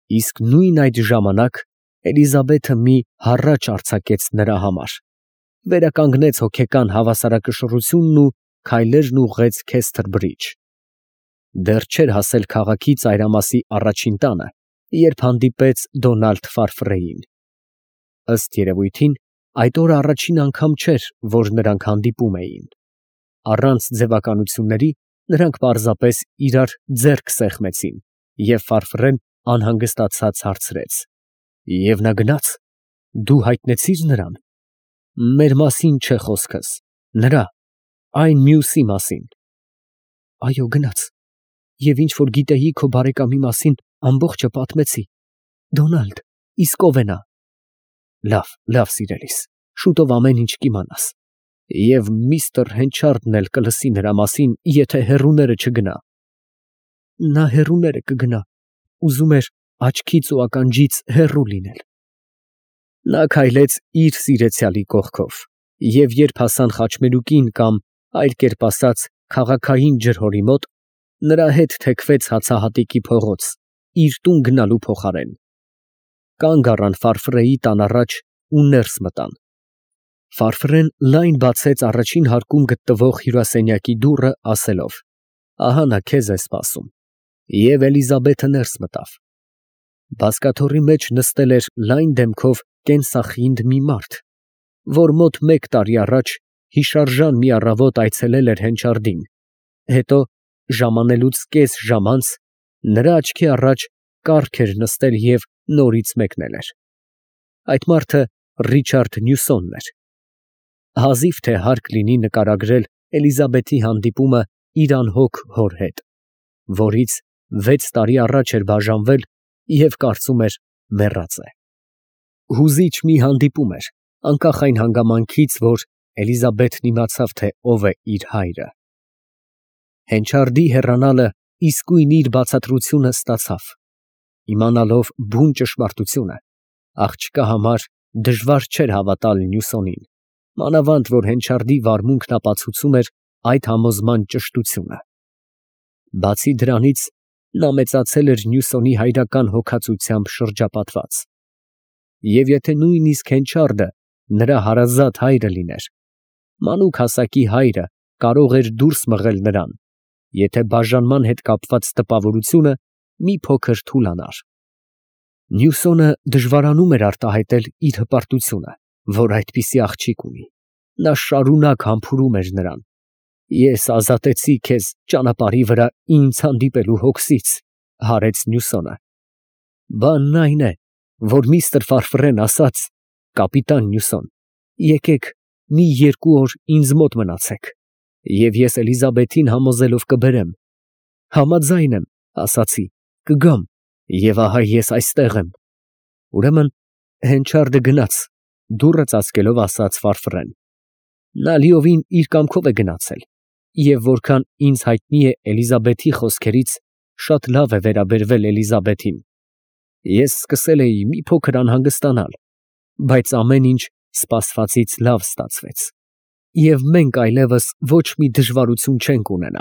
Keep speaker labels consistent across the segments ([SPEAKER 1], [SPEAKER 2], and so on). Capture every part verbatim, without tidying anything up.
[SPEAKER 1] Իսկ նույն այդ ժամանակ Էլիզաբեթը մի հառաչ արձակեց նրա համար, վերականգնեց հոգեկան հավասարակշռությունն ու քայլերն ուղղեց Քեսթր Բրիջ։ Դեռ չէր հասել քաղաքի ծայրամասի առաջին տանը, երբ հանդիպեց Դոնալդ Ֆարֆրեին։ Ըստ երևույթին, այդ օրը առաջին անգամ չէր, որ նրանք հանդիպում էին։ Առանց ձևականությունների նրանք պարզապես իրար ձեռք սեղմեցին, և Ֆարֆրեն անհանգստացած հարցրեց. «Եվ նա գնա՞ց։ Դու հայտնեցի՞ր նրան»։ «Մեր մասին չէ խոսքս, նրա, այն մյուսի մասին»։ «Այո, գնաց, և ինչ որ գիտեի քո բարեկամի մասին, ամբողջը պատմեցի։ Դոնալդ, իսկ ո՞վ է նա»։ «Լավ, լավ, սիրելիս, շուտով ամեն ինչ կիմանաս։ Եվ միստր Հենչարդն էլ կլսի նրա մասին, եթե հեռուները չգնա»։ Նա հեռուները կգնա, ուզում էր աչքից ու ականջից հեռու լինել։ Նա քայլեց իր սիրեցյալի կողքով, և երբ հասան խաչմերուկին կամ, այլ կերպ ասած, քաղաքային ջրհորի մոտ, նրա հետ թեքվեց հացահատիկի փողոց, իր տուն գնալու փոխարեն։ Կանգ առան Ֆարֆրեի տան առաջ ու ներս մտան։ Ֆարֆրեն լայն բացեց առաջին հարկում գտնվող հյուրասենյակի դուռը, ասելով. «Ահա նա քեզ է սպասում»։ Եվ Էլիզաբեթը ներս մտավ։ Բազկաթոռի մեջ նստել էր լայն դեմքով կենսախինդ մի մարդ, որ մոտ մեկ տարի առաջ հիշարժան մի առավոտ այցելել էր Հենչարդին, հետո ժամանելուց կես ժամ անց նրա աչքի առաջ կառք էր նստել և նորից մեկնել էր։ Այդ մարդը Ռիչարդ Նյուսոնն էր։ Հազիվ թե հարկ լինի նկարագրել Էլիզաբեթի հանդիպումը իր անհոգ հոր հետ, որից վեց տարի առաջ էր բաժանվել և կարծում էր մեռած է։ Հուզիչ մի հանդիպում էր, անկախ այն հանգամանքից, որ Էլիզաբեթն իմացավ, թե ով է իր հայրը։ Հենչարդի հեռանալը իսկույն իր բացատրությունը ստացավ։ Իմանալով բուն ճշմարտությունը, աղջկա համար դժվար չէր հավատալ Նյուսոնին, մանավանդ որ Հենչարդի վարմունքն ապացուցում էր այդ համոզման ճշտությունը։ Բացի դրանից, նա մեծացել էր Նյուսոնի հայրական հոգածությամբ շրջապատված։ Եվ եթե նույնիսկ Հենչարդը նրա հարազատ հայրը լիներ, մանուկ հասակի հայրը կարող էր դուրս մղել նրան, եթե բաժանման հետ կապված տպավորությունը մի փոքր թուլանար։ Նյուսոնը դժվարանում էր արտահայտել իր հպարտությունը, որ այդպիսի աղջիկ ունի։ Նա շարունակ համբուրում էր նրան. «Ես ազատեցի քեզ ճանապարհի վրա ինձ հանդիպելու հոգսից», հարեց Նյուսոնը։ «Բանն այն է, որ միստր Ֆարֆրեն ասաց. կապիտան Նյուսոն, եկեք մի երկու օր ինձ մոտ մնացեք, և ես Էլիզաբեթին համոզելով կբերեմ։ Համաձայն եմ, ասացի, կգամ, և ահա ես այստեղ եմ»։ Ուրեմն Հենչարդը գնաց, դուռը ծածկելով ասաց Ֆարֆրեն։ Նա լիովին իր կամքով է գնացել, և որքան ինձ հայտնի է Էլիզաբեթի խոսքերից, շատ լավ է վերաբերվել Էլիզաբեթին։ Ես սկսել էի մի փոքր անհանգստանալ, բայց ամեն ինչ սպասվածից լավ ստացվեց, և մենք այլևս ոչ մի դժվարություն չենք ունենա։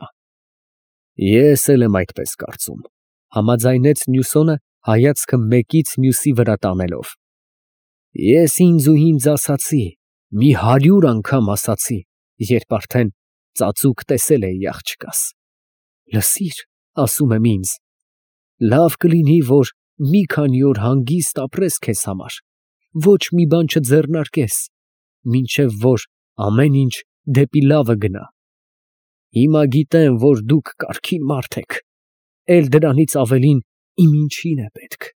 [SPEAKER 1] Ես էլ եմ այդպես կարծում, համաձայնեց Նյուսոնը, հայացքը մեկից մյուսի վրա տանելով։ Ես ինձ ու ինձ ասացի, մի հարյուր անգամ ասացի, երբ արդեն ծածուկ տեսել էի աղջկաս։ Լսիր, ասում եմ ինձ, լավ կլինի, որ մի քանի օր հանգիստ ապրես քեզ համար, ոչ մի բան չձեռնարկես, մինչև որ ամեն ինչ դեպի լավը գնա։ Հիմա գիտեմ, որ դուք կարգին մարդ եք, էլ դրանից ավելին իմ ինչին է պետք։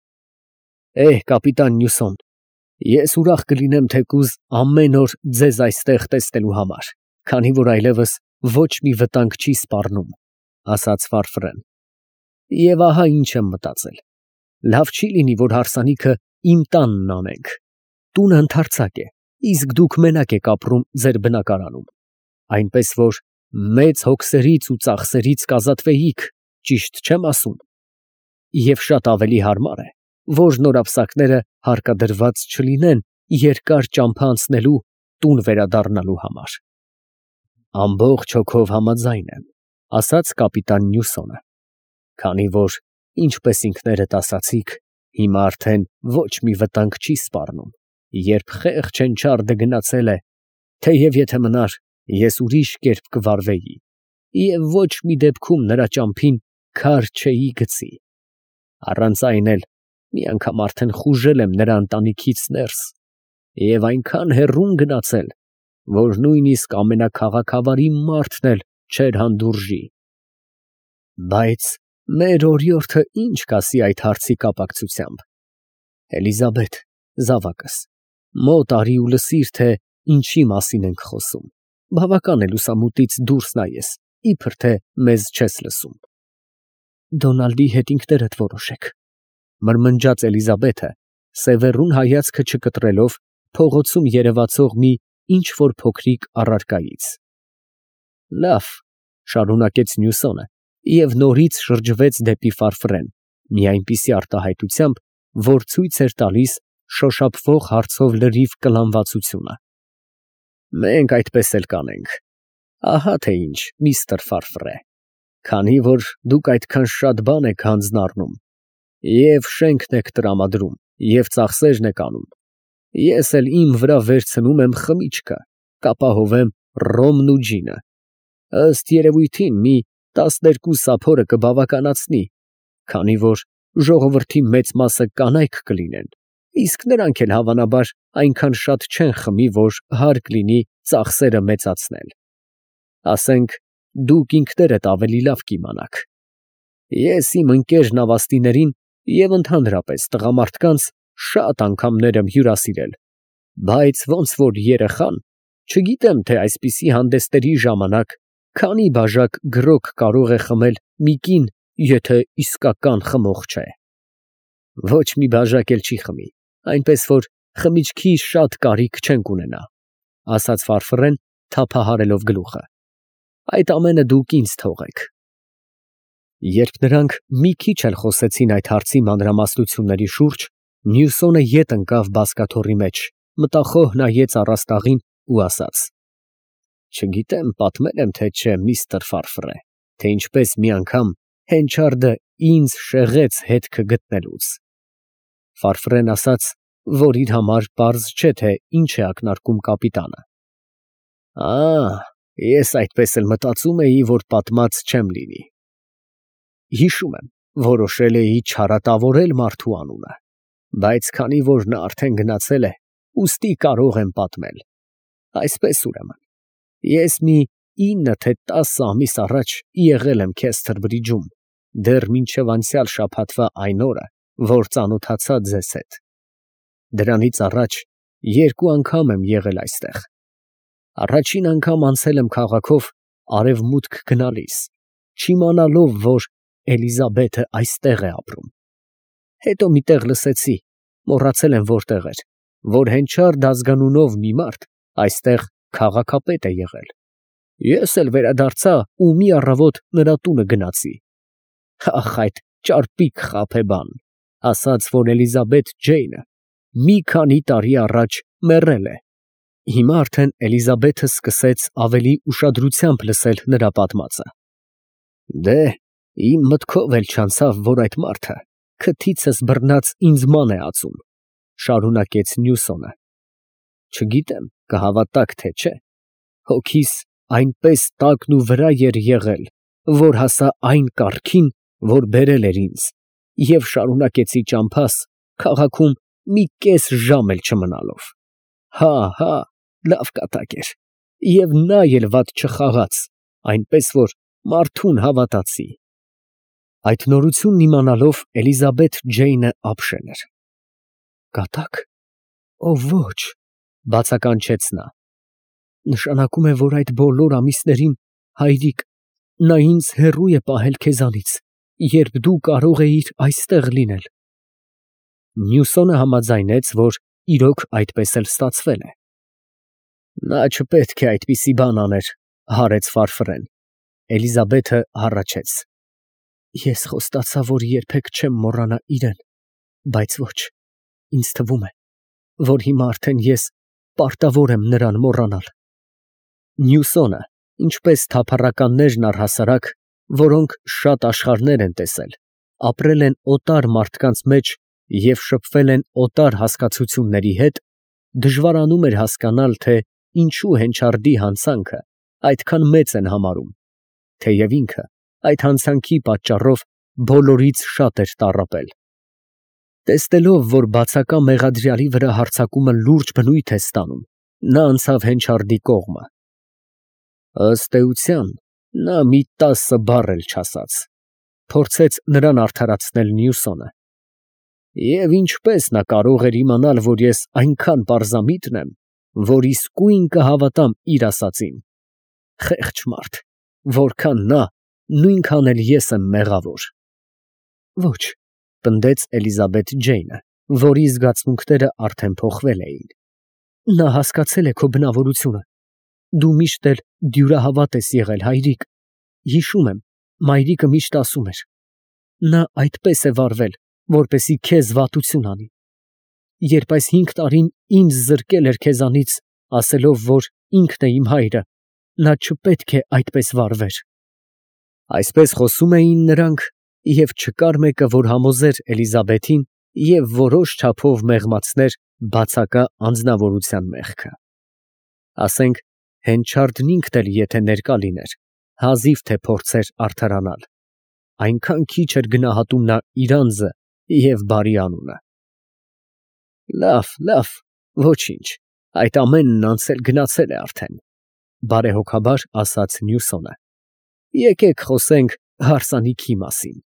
[SPEAKER 1] Էհ, կապիտան Նյուսոն, ես ուրախ կլինեմ թեկուզ ամեն օր ձեզ այստեղ տեսնելու համար, քանի որ այլևս ոչ մի վտանգ չի սպառնում, ասաց Ֆարֆրեն։ Եվ ահա ինչ եմ մտածել. լավ չի լինի, որ հարսանիքը իմ տանն անենք։ Տունը ընդարձակ է, իսկ դուք մենակ եք ապրում ձեր բնակարանում, այնպես որ մեծ հոգսերից ու ծախսերից կազատվեիք, ճիշտ չեմ ասում։ Եվ շատ ավելի հարմար է, որ նորապսակները հարկադրված չլինեն երկար ճամփա անցնելու տուն վերադառնալու համար։ Ամբողջ հոգով համաձայն եմ, ասաց կապիտան Նյուսոնը, քանի որ, ինչպես ինքներդ ասացիք, Հիմա արդեն ոչ մի վտանգ չի սպառնում, երբ խեղճ Հենչարդը գնացել է, թեև եթե մնար, ես ուրիշ կերպ կվարվեի, և ոչ մի դեպքում նրա ճամփին քար չէի գցի։ Առանց այն էլ մի անգամ արդեն խուժել եմ նրա ընտանիքից ներս և այնքան հեռուն գնացել, որ նույնիսկ ամենաքաղաքավարի մարդն էլ չէր հանդուրժի։ Բայց մեր օրիորդը ի՞նչ կասի այդ հարցի կապակցությամբ։ Էլիզաբեթ, զավակս, մոտ արի ու լսիր, թե ինչի մասին ենք խոսում, բավական է լուսամուտից դուրս նայես, իբր թե մեզ չես լսում։ Դոնալդի հետ ինքներդ որոշեք, մրմնջաց Էլիզաբեթը, սևեռուն հայացքը չկտրելով փողոցում երևացող մի ինչ֊որ փոքրիկ առարկայից։ Լավ, շարունակեց Նյուսոնը և նորից շրջվեց դեպի Ֆարֆրեն, մի այնպիսի արտահայտությամբ, որ ցույց էր տալիս շոշափվող հարցով լրիվ կլանվածությունը։ Մենք այդպես էլ կանենք, ահա թե ինչ, միստր Ֆարֆրե, քանի որ դուք այդքան շատ բան եք հանձնառնում, և շենքն եք տրամադրում, և ծախսերն եք անում, ես էլ իմ վրա վերցնում եմ խմիչքը, կապահովեմ ռոմն ու ջինը, ըստ երևույթին մի տասներկու սափորը կբավականացնի, քանի որ ժողովրդի մեծ մասը կանայք կլինեն, իսկ նրանք էլ հավանաբար այնքան շատ չեն խմի, որ հարկ լինի ծախսերը մեծացնել։ Ասենք, դուք ինքներդ ավելի լավ կիմանաք։ Ես իմ ընկեր նավաստիներին և ընդհանրապես տղամարդկանց շատ անգամներ եմ հյուրասիրել, բայց ոնց որ երեխան, չգիտեմ, թե այսպիսի հանդեսների ժամանակ քանի բաժակ գրոգ կարող է խմել մի կին, եթե իսկական խմող չէ։ Ոչ մի բաժակ էլ չի խմի, այնպես որ խմիչքի շատ կարիք չենք ունենա, ասաց Ֆարֆրեն թափահարելով գլուխը։ Այդ ամենը դուք ինձ թողեք։ Երբ նրանք մի քիչ էլ խոսեցին այդ հարցի մանրամասնությունների շուրջ, Նյուսոնը ետ ընկավ բազկաթոռի մեջ, մտախոհ նայեց առաստաղին ու ասաց. Չգիտեմ, պատմել եմ թե չէ, միստր Ֆարֆրե, թե ինչպես մի անգամ Հենչարդը ինձ շեղեց հետքը գտնելուց։ Ֆարֆրեն ասաց, որ իր համար պարզ չէ, թե ինչ է ակնարկում կապիտանը։ Ա, ես այդպես էլ մտածում էի, որ պատմած չեմ լինի։ Հիշում եմ, որոշել էի չարատավորել մարդու անունը, բայց քանի որ նա արդեն գնացել է, ուստի կարող եմ պատմել։ Այսպես ուրեմն, ես մի ինը թե տասը ամիս առաջ եղել եմ Քեսթր Բրիջում, դեռ մինչև անցյալ շաբաթվա այն օրը, որ ծանոթացա ձեզ հետ։ Դրանից առաջ երկու անգամ եմ եղել այստեղ։ Առաջին անգամ անցել եմ քաղաքով արևմուտք գնալիս, չիմանալով, որ Էլիզաբեթը այստեղ է ապրում։ Հետո մի տեղ լսեցի, մոռացել եմ որտեղ էր, որ Հենչարդ ազգանունով մի մարդ այստեղ քաղաքապետ է եղել։ Ես էլ վերադարձա ու մի առավոտ նրա տունը գնացի։ Ախ, այդ ճարպիկ խաբեբան, ասաց, որ Էլիզաբեթ Ջեյնը մի քանի տարի առաջ մեռել է։ Հիմա արդեն Էլիզաբեթը սկսեց ավելի ուշադրությամբ լսել նրա պատմածը։ Դե, իմ մտքով էլ չանցավ, որ այդ մարդը քթիցս բռնած ինձ ման է ածում, շարունակեց Նյուսոնը։ Չգիտեմ, կհավատաք թե չէ, հոգիս այնպես տակն ու վրա էր եղել, որ հասա այն կառքին, որ բերել էր ինձ, և շարունակեցի ճամփաս քաղաքում մի կես ժամ էլ չմնալով։ Հա, հա, լավ կատակ էր, և նա էլ վատ չխաղաց, այնպես որ մարդուն հավատացի։ Այդ նորությունն իմանալով Էլիզաբեթ Ջեյնը ապշել էր։ Կատակ։ Ո ոչ, բացականչեց նա։ Նշանակում է, որ այդ բոլոր ամիսներին, հայրիկ, նա ինձ հեռու է պահել քեզանից, երբ դու կարող էիր այստեղ լինել։ Նյուսոնը համաձայնեց, որ իրոք այդպես էլ ստացվել է։ Նա չպետք է այդպիսի բան աներ, հարեց Ֆարֆրեն։ Էլիզաբեթը հառաչեց։ Ես խոստացա, որ երբեք չեմ մոռանա իրեն, բայց ոչ, ինձ թվում է, որ հիմա արդեն ես պարտավոր եմ նրան մոռանալ։ Նյուսոնը, ինչպես թափառականներն առհասարակ, որոնք շատ աշխարհներ են տեսել, ապրել են օտար մարդկանց մեջ և շփվել են օտար հասկացությունների հետ, դժվարանում էր հասկանալ, թե ինչու Հենչարդի հանցանքը այդքան մեծ են համարում, թեև ինքը այդ հանցանքի պատճառով բոլորից շատ էր տառապել։ Տեսնելով, որ բացակա մեղադրյալի վրա հարձակումը լուրջ բնույթ է ստանում, նա անցավ Հենչարդի կողմը։ Ըստ էության, նա մի տասը բառ էլ չասաց, փորձեց նրան արդարացնել Մյուսոնը։ Եվ ինչպես նա կարող էր իմանալ, որ ես այնքան պարզամիտն եմ, որ իսկույն կհավատամ իր ասածին։ Խեղճ մարդ, որքան նա, նույնքան էլ ես եմ մեղավոր։ Ոչ, պնդեց Էլիզաբեթ Ջեյնը, որի զգացմունքները արդեն փոխվել էին։ Նա հասկացել է քո բնավորությունը։ Դու միշտ էլ դյուրահավատ ես եղել, հայրիկ։ Հիշում եմ, մայրիկը միշտ ասում էր. նա այդպես է վարվել, որպեսզի քեզ վատություն անի։ Երբ այս հինգ տարին ինձ զրկել էր քեզանից, ասելով, որ ինքն է իմ հայրը, նա չպետք է այդպես վարվեր։ Այսպես խոսում էին նրանք, և չկար մեկը, որ համոզեր Էլիզաբեթին և որոշ չափով մեղմացներ բացակա անձնավորության մեղքը։ Ասենք, Հենչարդն ինքն էլ եթե ներկա լիներ, հազիվ թե փորձեր արդարանալ, այնքան քիչ էր գնահատում նա իր անձը և բարի անունը։ Լավ, լավ, ոչինչ, այդ ամենն անցել գնացել է արդեն, բարեհոգաբար ասաց Մյուսոնը։ Եկեք խոսենք հարսանիքի մասին։